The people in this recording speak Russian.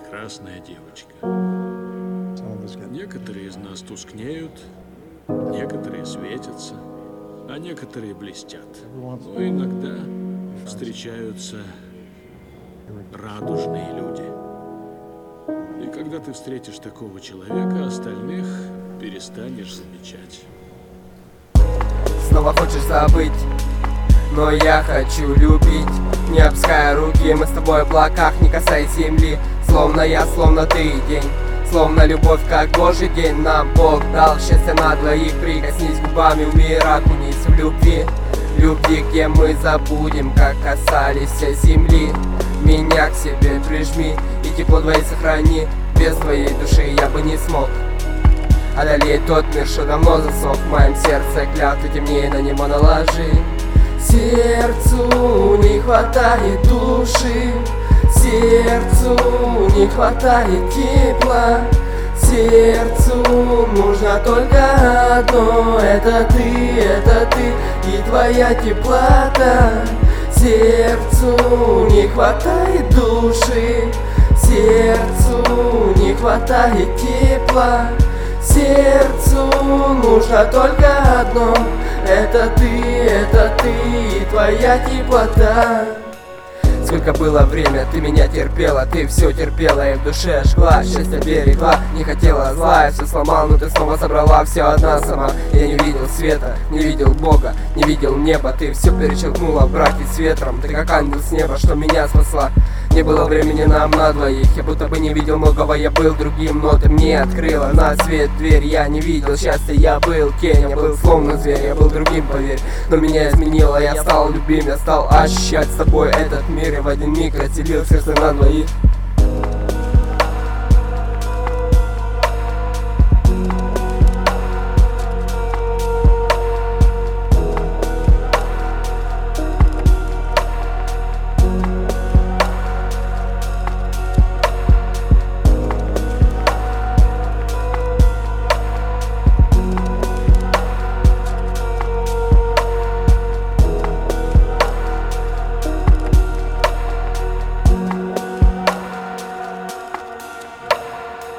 прекрасная девочка. Некоторые из нас тускнеют, некоторые светятся, а некоторые блестят. Но иногда встречаются радужные люди. И когда ты встретишь такого человека, остальных перестанешь замечать. Снова хочешь забыть, но я хочу любить. Не опуская руки, мы с тобой в облаках, не касаясь земли. Словно я, словно ты день, словно любовь, как Божий день. Нам Бог дал счастье на двоих. Прикоснись губами в мир, окунись в любви. Любви, где мы забудем, как касались все земли. Меня к себе прижми и тепло твоей сохрани. Без твоей души я бы не смог одолеть тот мир, что давно засох. В моем сердце клятвы темнее, на него наложи. Сердцу не хватает души, сердцу не хватает тепла. Сердцу нужно только одно, это ты и твоя теплота. Сердцу не хватает души, сердцу не хватает тепла. Сердцу нужно только одно, это ты и твоя теплота. Сколько было время, ты меня терпела, ты все терпела и в душе жгла. Счастье берегла, не хотела зла, я все сломал, но ты снова собрала все одна сама. Я не видел света, не видел Бога, не видел неба. Ты все перечеркнула в браке с ветром, ты как ангел с неба, что меня спасла. Не было времени нам на двоих, я будто бы не видел многого, я был другим, но ты мне открыла на свет дверь. Я не видел счастья, я был Кень, я был словно зверь, я был другим, поверь. Но меня изменило, я стал любим, я стал ощущать с тобой этот мир. И в один миг разделил сердце на двоих.